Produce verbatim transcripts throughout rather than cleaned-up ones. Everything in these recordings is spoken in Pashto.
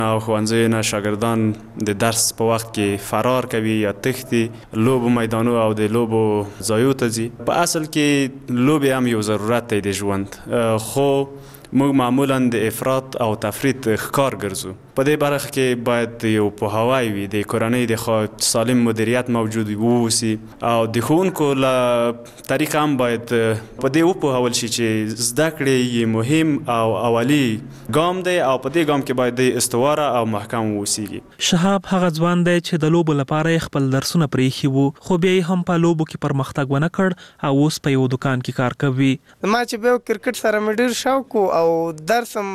او ښوونځیو نه شاګردان د درس په وخت کې فرار کوي یا تښتي، لوبو میدانو او د لوبو ځایو ته ځي. په اصل کې لوبې هم یو ضرورت دی د ژوند، خو موږ معمولا د افراط او تفریط ښکار ګرځو. په دې برخه کې باید یو پوهاوی وي، د کورنۍ د خوا سالم مدیریت موجود ووسي او د ښوونکو له طریقه هم باید په دې وپوهول شي چې زده کړې یې مهم او اولی ګام دی او په دې ګام کې باید د استواره او محکم ووسیږي. شهاب هغه ځوان دی چې د لوبو لپاره خپل درسونه پرېښي وو، خو بیا هم په لوبو کې پرمختګ ونه کړ او اوس په یو دکان کې کار کوي. ما چې به کرکټ سره مې ډېر شوق او درس هم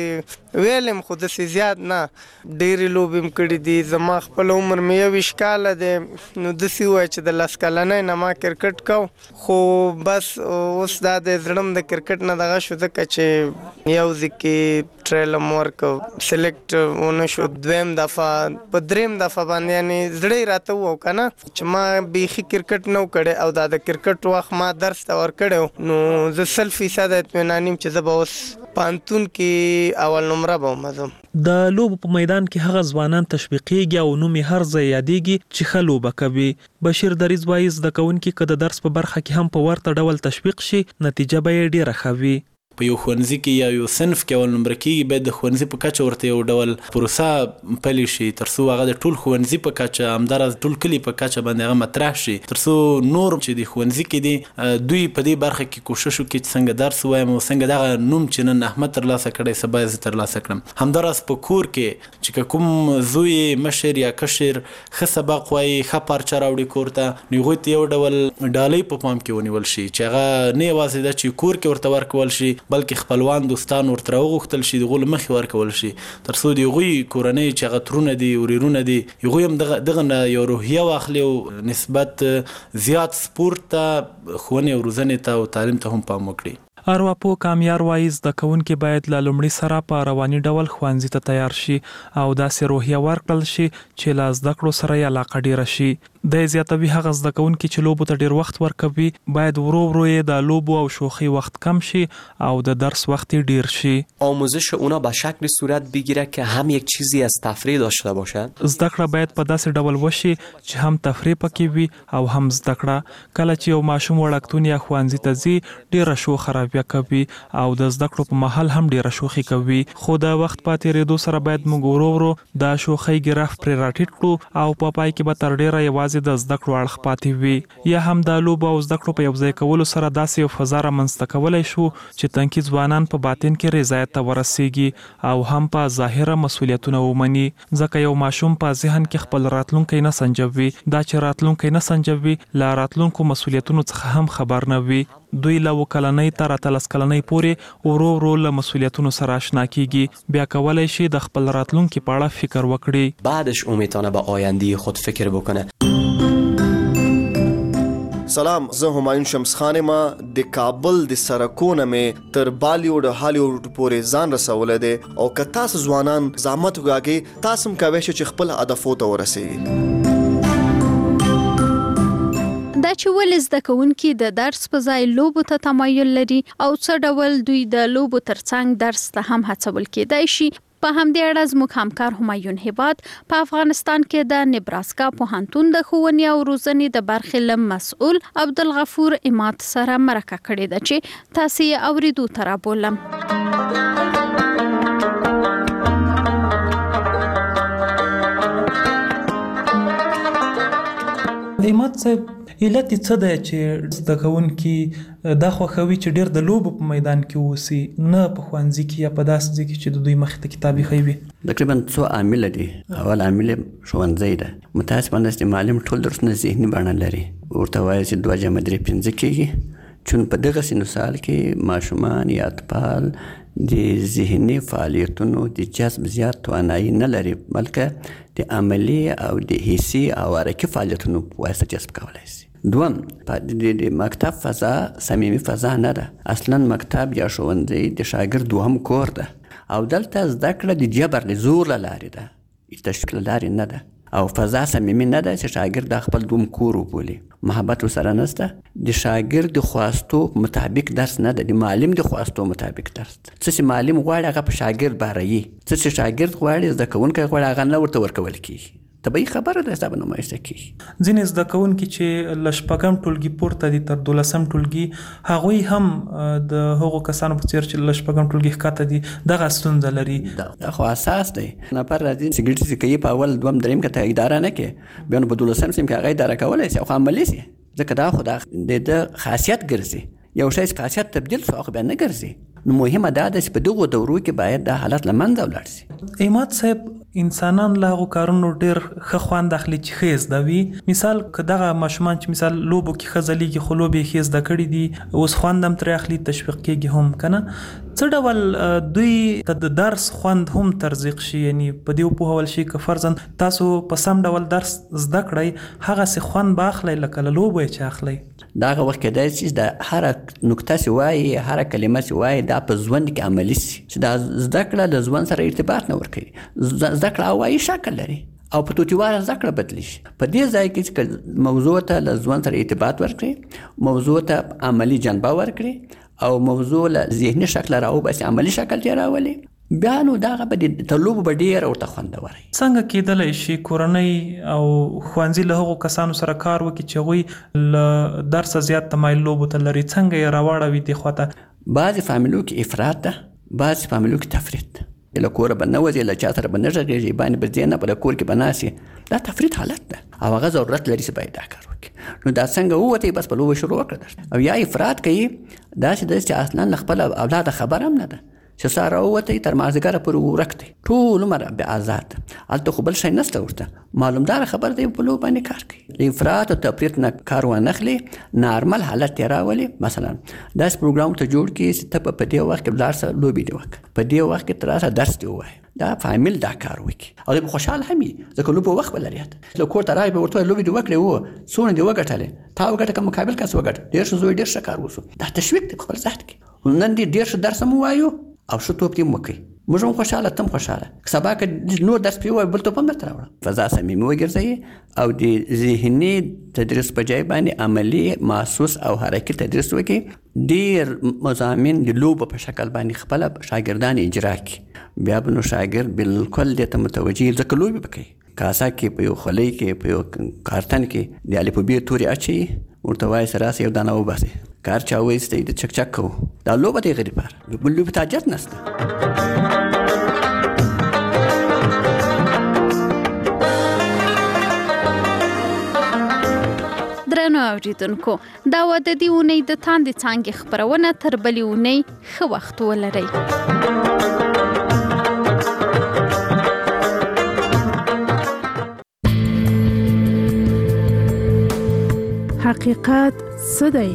هسې ویلم، خو داسې زیات نه. ډېرې لوبې مې کړي دي. زما خپل عمر مې یوویشت کاله دی، نو داسې ووایه چې د لس کلنۍ نه ما کرکټ کو، خو بس اوس دا د زړه م د کرکټ نه دغه شو، ځکه چې یو ځای کې ټرایل هم ورکړ، سلیکټ ونه شو، دویم دفعه په دریم دفعه باندې یعنې زړه یې راته ووایه که نه چې ما بیخي کرکټ نه و کړی او دا د کرکټ وخت ما درس ته ورکړی و، نو زه سل فیصده اطمینان یم چې زه به اوس پوهنتون کې اول نمره به ومزم. د لوبو په میدان کې هغه ځوانان تشویقیږي او نوم یې هر ځای یادېږي چې ښه لوبه کوي. بشیر دریځ وایي زده کوونکي که د درس په برخه کې هم په ورته ډول تشویق شي، نتیجه به یې ډېره ښه وي. په یو ښوونځي کې یا یو صنف کې اول نمره کېږي، باید د ښوونځي په کچه ورته یو ډول پروسه پلي شي تر څو هغه د ټول ښوونځي په کچه، همداراز ټول کلي په کچه باندې هغه مطرح شي، تر څو نور چې د ښوونځي کې دي دوی په دې برخه کې کوشش وکړي چې څنګه درس ووایم او څنګه دغه نوم چې نن احمد ترلاسه کړی سبا یې زه ترلاسه کړم. همداراز په کور کې چې کوم زوی مشر یا کشر ښه سبق وایي، ښه پارچه راوړي کور ته، نو هغوی ته یو ډول ډالۍ په پام کې ونیول شي چې هغه نه یوازې ده چې کور کې ورته ورکول شي، بلکې خپلوان دوستان ورته راوغوښتل شي، د هغو له مخې ورکول شي، تر څو د هغوی کورنۍ چې هغه ترونه دي وریرونه دي، هغوی هم دغه دغه نه یو روحیه واخلي او نسبت زیات سپورت ته، ښوونې او روزنې ته او تعلیم ته هم پام وکړي. ارواپوه کامیار وایي زده کوونکي باید له لومړي سره په رواني ډول ښوونځي ته تیار شي او داسې روحیه ورکړل شي چې له زده کړو سره یې علاقه ډېره شي. د زیاتوي هغه زده کوونکي چې لوبو ته ډېر وخت ورکوي باید ورو ورو یې د لوبو او شوخی وقت کم شي او د درس وقت ډیر شي. آموزش اونا به شکل صورت بگیره که هم یک چیزی از تفریح داشته باشن. زده کړه باید په داسې ډول وشي چې هم تفریح پکې وي او هم زده کړه. کله چې یو ماشوم وړکتون یا ښوونځي ته ځي ډیره شوخه راویه کوي او د زده کړو په مهال هم ډیره شوخي کوي، خو د وخت په تیریدو سره باید موږ ورو ورو د شوخۍ ګرافت پرې راټیټ کړو او په پای کې به تر ډیره یوازې د زده کړو اړخ پاتې وي. یا هم د لوبو او زده کړو په یو ځای کولو سره داسې یو فضا رامنځته کولی شو چې تنکي ځوانان په باطن کې رضایت ته ورسیږي او هم په ظاهره مسؤلیتونه ومني، ځکه یو ماشوم په ذهن کې خپل راتلونکی نه سنجوي، دا چې راتلونکی نه سنجوي له راتلونکو مسؤلیتونو څخه هم خبر نه وي. دوی له اوه کلنۍ تر اتلس کلنۍ پورې ورو ورو له مسؤلیتونو سره آشنا کیږي، بیا کولی شي د خپل راتلونکي په اړه فکر وکړي. بعدش او میتونه به آینده خود فکر بکنه. سلام، زه همایون شمسخان ما د کابل د سرکونه مې تر بالیوډ هالیوډ پورې ځان رسولی دی او که تاسو ځوانان زحمت وکاږئ تاسو هم کولی شئ چې خپل هدفو ته ورسیږئ. دا چې ولې زده کوونکي د درس په ځای لوبو ته تمایل لري او څه ډول دوی د لوبو ترڅنګ درس ته هم هڅول کېدای شي، په همدې اړه زموږ همکار همایون هیبات په افغانستان کې د نبراسکا پوهنتون د ښوونې او روزنې د برخې له مسؤل عبدالغفور اماد سره مرکه کړې ده چې تاسو یې اوریدو ته رابولم. اماد صاحب، علت څه دی چې زده کوونکي دا خوښوي چې ډېر د لوبو په میدان کې اوسي، نه په ښوونځي کې یا په داسې ځای کې چې د دوی مخې ته کتاب ایښی وي؟ تقریبا څو عامله دي. اول عامل ښوونځی ده. متاسفانه چې معلم ټول درسونه ذهني بڼه لري، ورته وایي چې دوه جمع درې پنځه کېږي، چون په دغه سن سال کې ماشومان یا اطفال د ذهني فعالیتونو د جذب زیات توانایي نه لري، بلکې د عملي او د حسي او حرکي فعالیتونو په واسطه جذب کولی شي. دوم، د مکتب فضا صمیمي فضا نه ده. اصلا مکتب یا ښوونځی د شاګرد دوهم کور ده او دلته زده کړه د جبر د زور له لارې ده، د تشویق له لارې نه ده. او فضا صمیمي نه ده چې شاګرد د خپل دوم کور وبولي، محبت ورسره نشته. د شاګرد د خواستو مطابق درس نه ده، د معلم د خواستو مطابق درس ده. څه چې معلم غواړي هغه په شاګرد باروي، څه چې شاګرد غواړي زده کوونکی غواړي هغه نه ورته ورکول کېږي. طبیعي خبره ده دا به نمایشته کېږي. ځینې زده کوونکي چې له شپږم ټولګي پورته دي تر دولسم ټولګي هغوی هم د هغو کسانو په څېر چې له شپږم ټولګي ښکته دي دغه ستونزه لري. دا خو اساس دی. نفر راځي سګرټ چې کوي په اول دوم دریم کې ته اداره نه کوي، بیا نو په دولسم سیم کې هغه اداره کولی شي او عملي شي، ځکه دا خو د خاصیت ګرځي. یو شی چې خاصیت تبدیل شو هغه بیا نه ګرځي. نو مهمه دا ده چې په دغو دورو کې باید دا حالت له منځه ولاړ شي. عماد صاحب، انسانان له هغو کارونو ډېر ښه خوند اخلي چې ښه زده وي. مثال که دغه ماشومان چې مثال لوبو کې ښه ځلیږي خو لوبې یې ښې زده کړي دي، اوس خوند هم ترې اخلي، تشویق کېږي هم که نه، څه ډول دوی ته د درس خوند هم ترزیق شي؟ یعنی په دې وپوهول شي که فرضاً تاسو په سم ډول درس زده کړئ هغسې خوند به اخلئ لکه له لوبو یې چې اخلئ. د هغه وخت کېدای شي د هره نکته چې وایي، هره کلمه چې وایي دا په ژوند کې عملي شي، چې دا زده کړه له ژوند سره ارتباط نه ورکوي. زده کړه هوایي شکل لري او په توتیواره زده کړه بدلی شي. په دې ځای کې چې موضوع ته له ژوند سره ارتباط ورکړي، موضوع ته عملي جنبه ورکړي او موضوع له ذهني شکل راوباسي، عملي شکل یې راولي، بیا نو دغه به د تلوب به ډېره ورته خوندوره وي. څنګه کېدلی شي کورنۍ او ښوونځي له هغو کسانو سره کار وکړي چې هغوی له درسه زیات تمایل لوبو ته لري؟ څنګه یې راواړوي دې خوا ته؟ بعضې فامیلو کې افراط ده، بعضې فامیلو کې تفرید ده. له کوره به نه وځي، له چا سره به نه غږېږي، باندې به ځې نه په کور کې به ناست، دا تفرید حالت ده او هغه ضرورت لري چې باید دا کار وکړي. نو دا څنګه ووتی بس په لوبه شروع وکړه او یا افراط کوي، داسې ده چې اصلا له خپل اولاد خبر هم نه ده چې ساره ووتی تر مازدیګره پورې ورک دی، ټول عمر به آزاد. هلته خو بل شی نشته ورته، معلومدار خبر دی په لوبه باندې کار کوي. له افراط او تفریط نه کار وانخلي، نارمل حالت یې راولي. مثلا داسې پروګرام ته جوړ کړي چې ته په دې وخت کې ولاړ شه لوبې دې وکړه، په دې وخت کې تر راسه درس دې ووایه، دا فامیل دا کار وکړي او دوی به خوشحاله هم وي ځکه لوبه وخت به لري. له کور ته راغی به ورته لوبې دې وکړې، و څونه دې وګټلې، تا وګټه که مقابل کس وګټه، ډېر ښه زوی ډېر ښه کار وشو، دا تشویق دی په خپل ذات کې. نن دې ډېر ښه درس هم ووایو او ښه توپ دې هم وکړئ، موږ هم خوشحاله، ته هم خوشحاله. سبا که نور درس پرې ووایو بل توپ هم درته راوړه. فضا صمیمي وګرځوي او د ذهني تدریس په ځای باندې عملي محسوس او حرکي تدریس وکړي. ډېر مضامین د لوبو په شکل باندې خپله شاګردان اجرا کړي، بیا به نو شاګرد بالکل دې ته متوجه ځکه لوبې به کوي. کاسه کې په یو خولۍ کې په یو کارتن کې د الفبې تورې اچوي، ورته وایي چې راسه یو دانه وباسئ، کار چا وایستی د چک چک کوو، دا لوبه دی غریب پاره، بل لوبې ته حاجت نشته. درنو اوریدونکو، دا و د دې اونۍ د تاندې څانګې خپرونه، تر بلې اونۍ ښه وخت ولرئ. حقیقت څه دی؟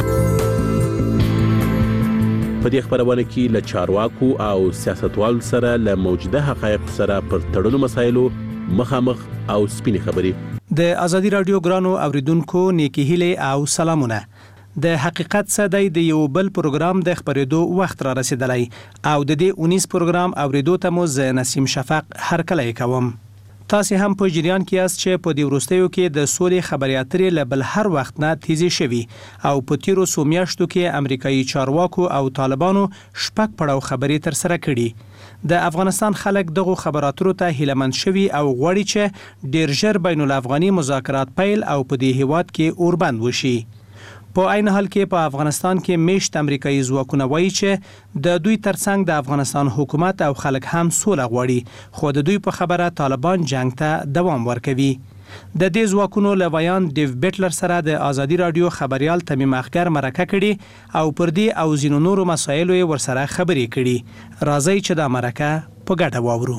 په دې خبرونه کې له چارواکو او سیاستوالو سره له موجوده حقایقو سره پر تړلو مسایلو مخامخ او سپینې خبرې. د ازادي رادیو ګرانو اوریدونکو نیکی هیله او سلامونه. د حقیقت څه دی د یو بل پروګرام د خبرېدو وخت را رسیدلی او د دې اونیز پروګرام اوریدو ته مو ز نسیم شفق هرکلی کوم. تاسو هم په جریان کې یاست چې په دې وروستیو کې د سولې خبرې اترې له بل هر وخت نه تیزی شوي او په تیرو څو میاشتو کې امریکایي چارواکو او طالبانو شپږ پړاو خبرې ترسره کړي. د افغانستان خلک دغه خبراتو ته هیلمن شوي او غواړي چې ډیر ژر بین الافغاني مذاکرات پیل او په دې هیواد کې اوربند وشي. په عین حال کې په افغانستان کې میشت امریکایي ځواکونه وایي چې د دوی ترڅنګ د افغانستان حکومت او خلک هم سوله غواړي، خو د دوی په خبره طالبان جنگ ته دوام ورکوي. د دې ځواکونو له ویان ډیو بیټلر سره د ازادي رادیو خبريال تمیم اخګر مرکه کړي او پر دې او ځینو نورو مسایلو یې ورسره خبرې کړي. راځي چې دا مرکه په ګډه واورو.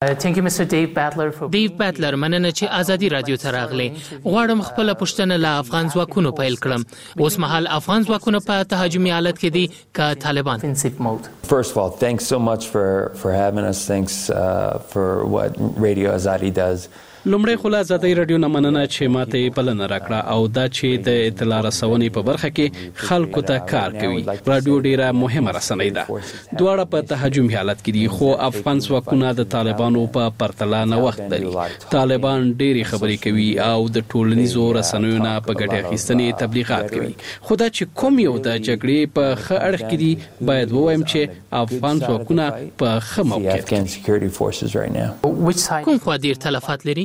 دیو بیټلر، مننه چې ازادي رادیو ته راغلی. غواړم خپل پوښتنه له افغان ځواکونو پیل کړم. اوس مهال افغان ځواکونه په تهاجمي حالت کې دي که طالبان؟ First of all, thanks so much for for having us. Thanks uh, for what Radio Azadi does. لومړی خو له ازادۍ راډیو نه مننه چې ماته بلنه راکړه او دا چې د اطلاع رسونې په برخه کې خلکو ته کار کوي. راډیو ډیره مهمه رسنۍ ده. دواړه په تهاجمي حالت کې دي خو افغان ځواکونه د طالبانو په پرتله نه وخت لري. طالبان ډېری خبرې کوي او د ټولنیزو رسنیو نه په ګټه اخیستنې تبلیغات کوي. خو دا چې کوم یو د جګړې په ښه اړخ کې دي باید ووایم چې افغان ځواکونه په ښه موقعیت کې. کوم خوا ډیر تلفات لري؟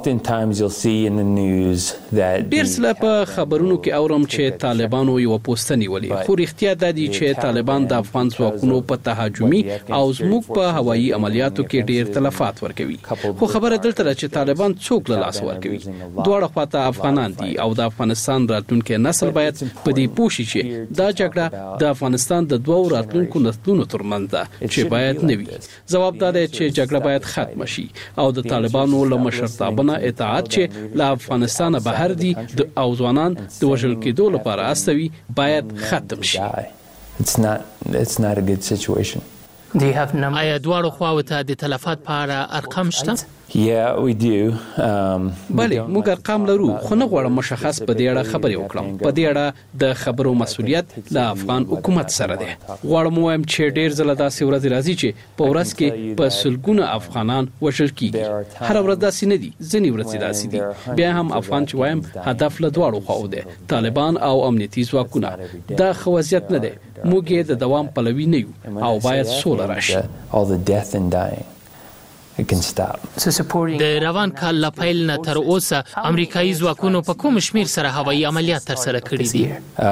ډیر څله په خبرونو کې اورم چې طالبانو یو پوسټ نیولې خو رښتیا دا دي چې طالبان د افغان ځواکونو په تهاجمي او زموږ په هوایي عملیاتو کې ډیر تلفات ورکوي. خو خبره دلته ده چې طالبان څوک له لاس ورکوي. دواړه خواته افغانان دي او د افغانستان راتلونکي نسل باید په دې پوه شي چې دا جګړه د افغانستان د دوو راتلونکو نسلونو ترمنځ ده چې باید نه وي. ځواب دا دی چې جګړه باید ختمه شي او د طالبانو له مشرتابه نه اطاعت چې له افغانستان بهر دي او ځوانان د وژل کېدو لپاره استوي باید ختم شي. آیا دواړو خواو ته د تلفات په اړه ارقام شته؟ Yeah, we do. Um, بله موږ ارقام لرو خو نه غواړم مشخص په دې اړه خبرې وکړم. په دې اړه د خبرو مسؤلیت له افغان حکومت سره دی. غواړم وایم چې ډېر ځله داسې ورځې راځي چې په ورځ کې په سلګونه افغانان وژل کیږي. هر ورځ داسې نه دي، ځینې ورځې داسې دي. بیا هم افغان چې وایم هدف له دواړو خواو دی، طالبان او امنیتي ځواکونه. دا ښه وضعیت نه دی. موږ یې د دوام پلوي نه یو او باید سوله راشي. د روان کال له پیل نه تر اوسه امریکایي ځواکونو په کوم شمیر سره هوایي عملیات ترسره کړي دي؟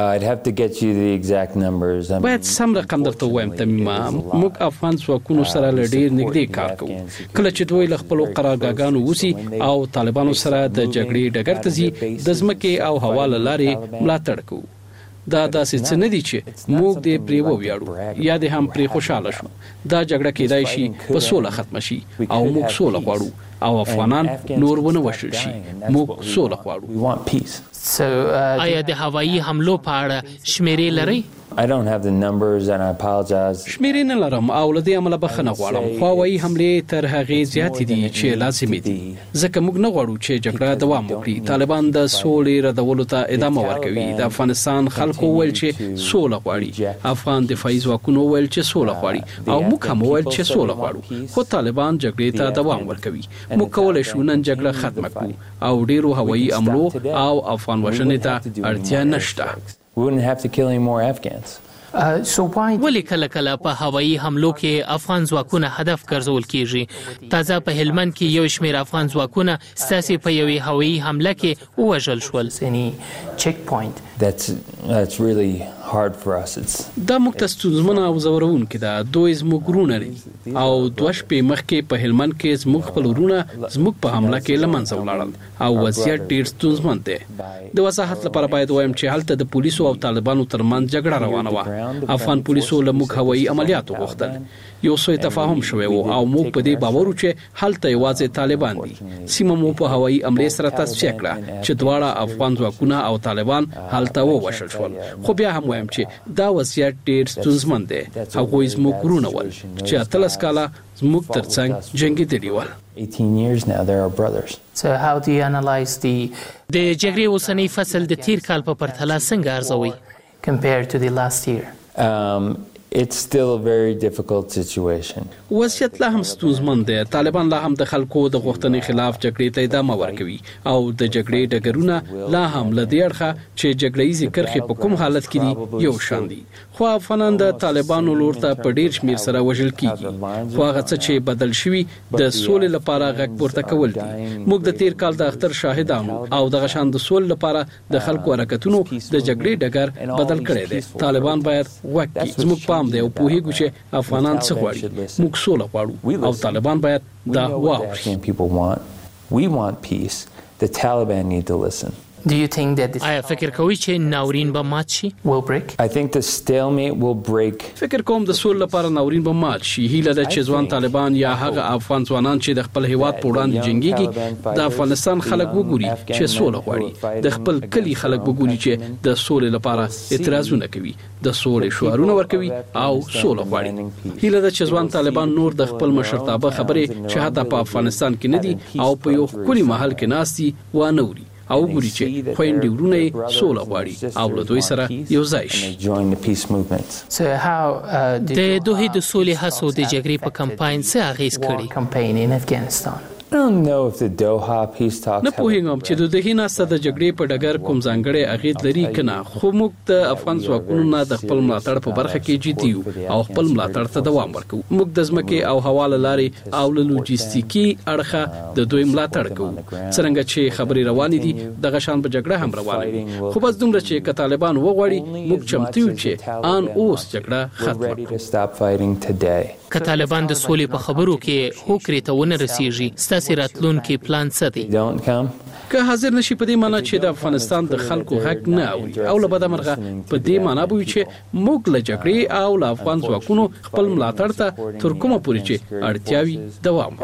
باید سم رقم درته ووایم تمیمه. موږ افغان ځواکونو سره له ډېر نږدې کار کوو. کله چې دوی له خپلو قرارګاهانو وځي او طالبانو سره د جګړې ډګر ته ځي د ځمکې او هوا له لارې ملاتړ کوو. دا داسې څه نه دي چې موږ دې پرې وویاړو یا دې هم پرې خوشحاله شو. دا جګړه کېدای شي په سوله ختمه شي او موږ سوله غواړو او افغانان نور ونه وژل شي. موږ سوله غواړو. آیا د هوایي حملو په اړه شمیرې لرئ؟ شمیرې نه لرم او له دې امله بخښنه غواړم. خو هوایي حملې تر هغې زیاتې دي چې لازمي دي ځکه موږ نه غواړو چې جګړه دوام وکړي. طالبان د سولې ردولو ته ادامه ورکوي. د افغانستان خلکو وویل چې سوله غواړي. افغان دفاعي ځواکونو وویل چې سوله غواړي او موږ هم وویل چې سوله غواړو. خو طالبان جګړې ته دوام ورکوي. موږ کولی شو نن جګړه ختمه کړو او ډیرو هوایي حملو او افغان وژنې ته اړتیا نشته. ولی کله کله په هوایي حملو کې افغان ځواکونه هدف ګرځول کیږي؟ تازه په هلمند کې یو شمېر افغان ځواکونه ستاسې په یوې هوایي حمله کې ووژل شول. دا موږ ته ستونزمنه او ځوروونکې ده. دوی زموږ وروڼه دي او دوه شپې مخکې په هلمند کې زموږ خپل وروڼه زموږ په حمله کې له منځه ولاړل او وضعیت ډېر ستونزمن دی. د وضاحت لپاره باید ووایم چې هلته د پولیسو او طالبانو ترمنځ جګړه روانه وه. افغان پولیسو له موږ هوایي عملیاتو غوښتل. یو څه تفاهم شوی و او موږ په دې باور وو چې هلته یوازې طالبان دي. سیمه مو په هوایي حملې سره تصفیه کړه چې دواړه افغان ځواکونه او طالبان هلته ووژل شول. خو بیا هم وایم چې دا وضعیت ډېر ستونزمن دی. هغوی زموږ وروڼه ول چې اتلس کاله زموږ ترڅنګ جنګېدلي ول. د جګړې اوسنی فصل د تیر کال په پرتله څنګه ارزوي؟ It's still a very difficult situation. وضعیت لا هم ستونزمن دی. طالبان لا هم د خلکو د غوښتنې خلاف جګړې ته ادامه ورکوي او د جګړې ډګرونه لا هم له دې اړخه چې جګړه ییزې کرښې په کوم حالت کې دي یو شان دي. خو افغانان د طالبانو لور ته په ډېر شمېر سره وژل کیږي. خو هغه څه چې بدل شوي د سولې لپاره غږ پورته کول دي. موږ د تیر کال د اختر شاهدانو او دغه شان د سولې لپاره د خلکو حرکتونو د جګړې ډګر بدل کړی دی. طالبان باید غوږ کړي. زموږ پام دی او پوهیږو چې افغانان څه غواړي. موږ سوله غواړو او طالبان باید دا واوري. We want peace. The Taliban need to listen. آیا فکر کوئ چې ناورین به مات شي؟ I think the stalemate will break. فکر کوم د سول لپاره ناورین به مات شي. هیله ده چې ځوان طالبان یا هغه افغان ځوانان چې د خپل هیواد په وړاندې جنگيږي د افغانستان خلک وګوري چې سوله غواړي، د خپل کلی خلک وګوري چې د سولې لپاره اعتراضونه کوي، د سولې شعارونه ورکوي او سوله غواړي. هیله ده چې ځوان طالبان نور د خپل مشرتابه خبرې چې حتی په افغانستان کې نه دي او په یو ښکلي محل کې ناستي وانه وري او ګوري چې خويندې ورونه سوله غواړي او له دوی سره یو ځای شي. د دوی د سولې هڅو د جګړې په کمپاین څه اغیز کړی؟ I don't know if the Doha peace talks. نه پوهیږم چې د دهې ناسته د جګړې په ډګر کوم ځانګړی اغیز لري کنه، خو موږ د افغان ځواکونو نه د خپل ملاتړ په برخه کې جدي یو او خپل ملاتړ ته دوام ورکوو. موږ د ځمکې او هوا لارې او له لوجستیکي اړخه د دوی ملاتړ کوو. څنګه چې خبرې روانې دي دغه شان په جګړه هم روانه وي، خو بس دومره چې که طالبان وغواړي موږ چمتو یو چې ان اوس جګړه ختمه. که طالبان د سولې په خبرو کې هوکړې ته ونه رسیږي ستاسې راتلونکي پلان څه دی؟ که حاضر نشي په دې معنی چې د افغانستان د خلکو حق نه اوري او له بده مرغه په دې معنی به چې موږ له جګړې او له افغان ځواکونو خپل ملاتړ ته تر کومه پورې چې اړتیاوي دوام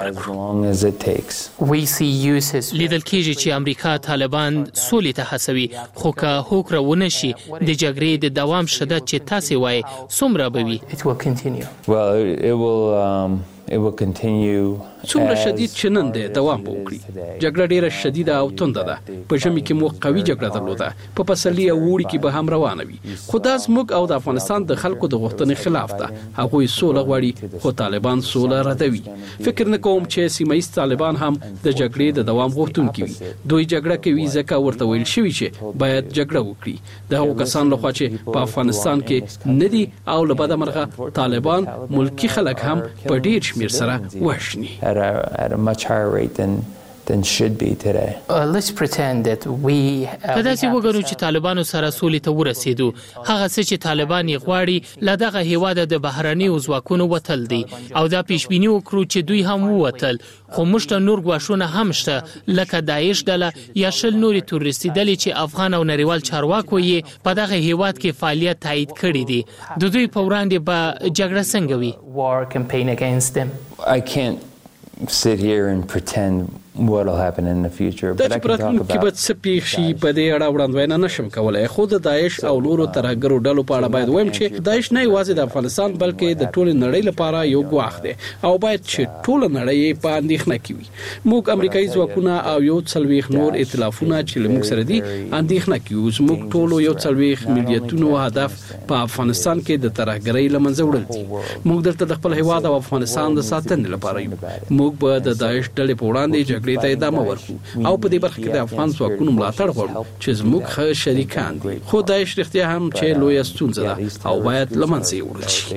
ورکړو. لیدل کېږي چې امریکا طالبان سولې ته هڅوي، خو که هوکړه ونه شي د جګړې د دوام شدت چې تاسې وایي څومره به وي؟ Well, it will um, it will continue. څومره شدید چې نن دی دوام وکړي. جګړه ډیره شدیده او تنده ده. په ژمي کې مو قوي جګړه درلوده، په پسرلي او اوړي کې به هم روانه وي. خو دا زموږ او د افغانستان د خلکو د غوښتنې خلاف ده. هغوی سوله غواړي خو طالبان سوله ردوي. فکر نه کوم چې سیمه ایز طالبان هم د جګړې د دوام غوښتونکي وي. دوی جګړه کوي ځکه ورته ویل شوي چې باید جګړه وکړي. د هغو کسان لخوا چې په افغانستان کې نه دي او له بده مرغه طالبان ملکی خلک هم په ډیر شمیر سره وژني. At a, at a much higher rate than than should be today. Uh, let's pretend that we کدا چې وګورو چې طالبانو سره سولې ته ورسېدو، هغه څه چې طالبان یې غواړي له دغه هیواد د بهرني ځواکونو وتل دي او دا پیشبیني وکړو چې دوی هم ووتل، خو موږ ته نور ګواښونه هم شته لکه داعش ډله یا شل نورې تورستي ډلې چې افغان او نړیوال چارواکو یې په دغه هیواد کې فعالیت تایید کړی دي. د دوی په وړاندې به جګړه څنګه وي؟ War campaign against them. I can't sit here and pretend what will happen in the future, but I can talk about کې څه پیښ شي په دې اړه وړاندوینه نشم کولای. خو د داعش او نورو ترهګرو ډلو په اړه باید وایم چې داعش نه یوازې د افغانستان بلکې د ټول نړۍ لپاره یو ګواښ دی او باید چې ټول نړۍ په اندېښنه کې وي. موږ امریکایي ځواکونه او یو څلويخ نور ائتلافونه چې موږ سره دي اندېښنه کوي. موږ ټول یو څلويخ ملیتونو هدف په افغانستان کې د ترهګرۍ لمنځه وړل دي. موږ دلته د خپل هیواد او افغانستان د ساتنې لپاره یو. موږ به د داعش ډلې په وړاندې جګړې ته ادامه ورکړو او په دې برخه کې د افغان ځواکونو ملاتړ غواړو چې زموږ ښه شریکان دي. خو داعش رښتیا هم چې لویه ستونزه ده او باید له منځه یې وړل شي.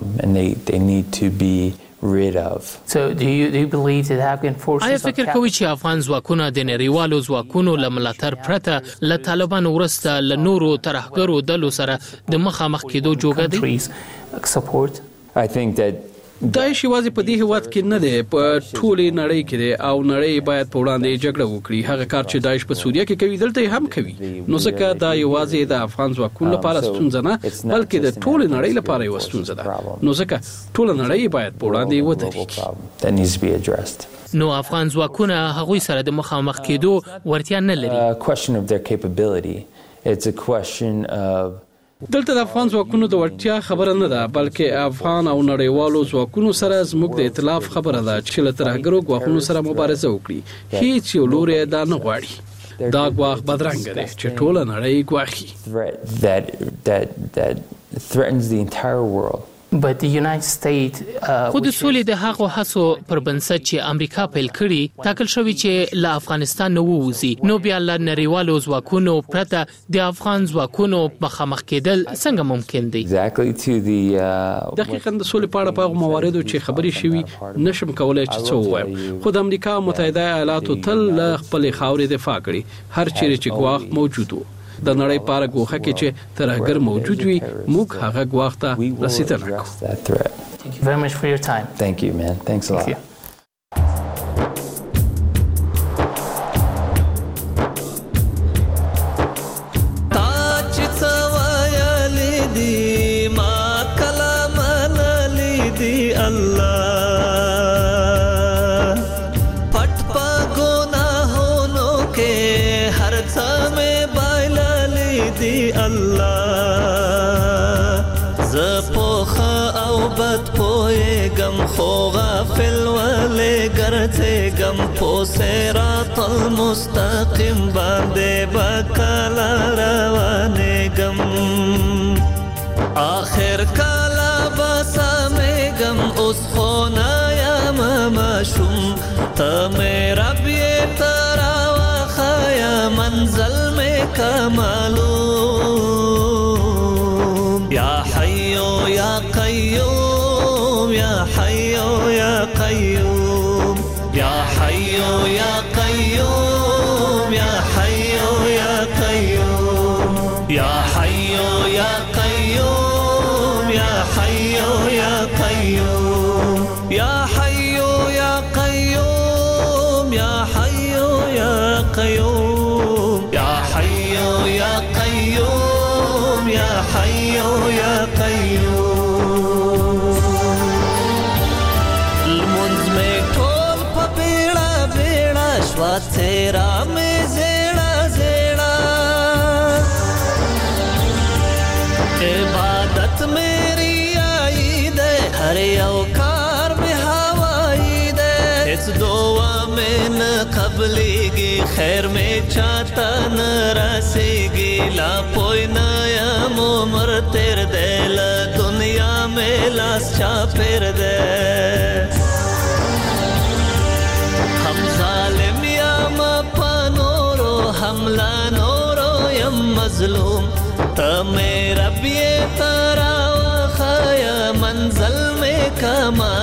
آیا فکر کوئ چې افغان ځواکونه د نړیوالو ځواکونو له ملاتړ پرته له طالبانو وروسته له نورو ترهګرو ډلو سره د مخامخ کېدو جوګه دي؟ I think that داعش یوازې په دې هیواد کې نه دی، په ټولې نړۍ کې دی او نړۍ باید په وړاندې جګړه وکړي. هغه کار چې داعش په سوریه کې کوي دلته هم کوي. نو ځکه دا یوازې د افغان ځواکونو لپاره ستونزه نه بلکې د ټولې نړۍ لپاره یو ستونزه ده. نو ځکه ټول نړۍ باید په وړاندې ودرېږي. نو افغان ځواکونه هغوی سره د مخامخ کېدو ورتیا نه لري. question of their capability. It's a question of دلته د افغان ځواکونو د وړتیا خبره نه ده بلکې افغان او نړیوالو ځواکونو سره زموږ د ائتلاف خبره ده چې له ترهګرو ګواښونو سره مبارزه وکړي. هیڅ یو لوری دا نه غواړي. دا ګواښ بدرنګه دی چې ټوله نړۍ ګواښي. that that that threatens the entire world. But the United States خو د سولې د هغو هڅو پر بنسټ چې امریکا پیل کړي ټاکل شوی چې له افغانستان نه ووځي، نو بیا له نړیوالو ځواکونو پرته د افغان ځواکونو مخامخ کېدل څنګه ممکن دي؟ دقیقاً د سولې په اړه په هغو مواردو چې خبرې شوي نشم کولای چې څه ووایم. خو د امریکا متحده ایالاتو تل له خپلې خاورې دفاع کړې هر چیرې چې ګواښ موجود و. د نړۍ په اړه ګوښه کې چې ترهګر موجود وي موږ هغه ګواښ ته رسېدنه کوو. Thank you very much for your time. Thank you, man. Thanks a lot. دی الله ز پوخه او بد پویګم خو غافل ولې ګرځېږم په صراط المستقیم باندې بکاله روانېږم آخر کله به سمېږم اوس خو نه یم ماشوم ته مې رب یې ته راوښیه منزل مې که معلوم یا حیو یا قیوم یا حیو یا قیوم یا حیو یا قیوم یا حیو یا قیوم یا حیو یا قیوم یا حیو یا قیوم یا حیو یا قیوم یا حیو یا قیوم یا حیو یا قیوم یا حیو یا قیوم لمونځ مې ټول په بیړه بیړه شوه څېره مې زیړه زیړه عبادت میں ریائی دے ہر یو کار میں ہوائی دے اس دعا میں نہ قبلی گی خیر میں چاہتا نہ رسے گی لا پوئی نایم عمر تیر دے لا دنیا میں لاس چا پھر دے ہم ظالم یا مپا نورو حملہ نورو یم مظلوم تا میرا بیے تارا وخایا منزل میں کا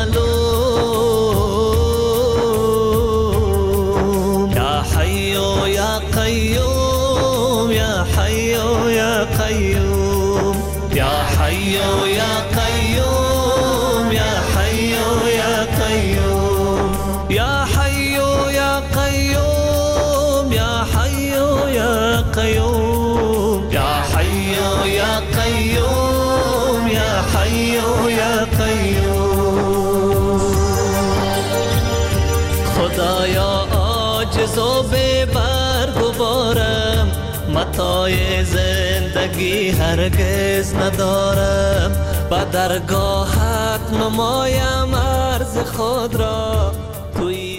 معلوم یا حیو یا قیوم یا حیو یا قیوم یا حیو یا قیوم یا حیو یا قیوم یا حیو یا قیوم یا حیو یا قیوم یا حیو یا قیوم یا حیو یا قیوم خدایا عاجز و بے بار گبارم متاع زندگی هرگز ندارم با درگاهت نمایم عرض خود را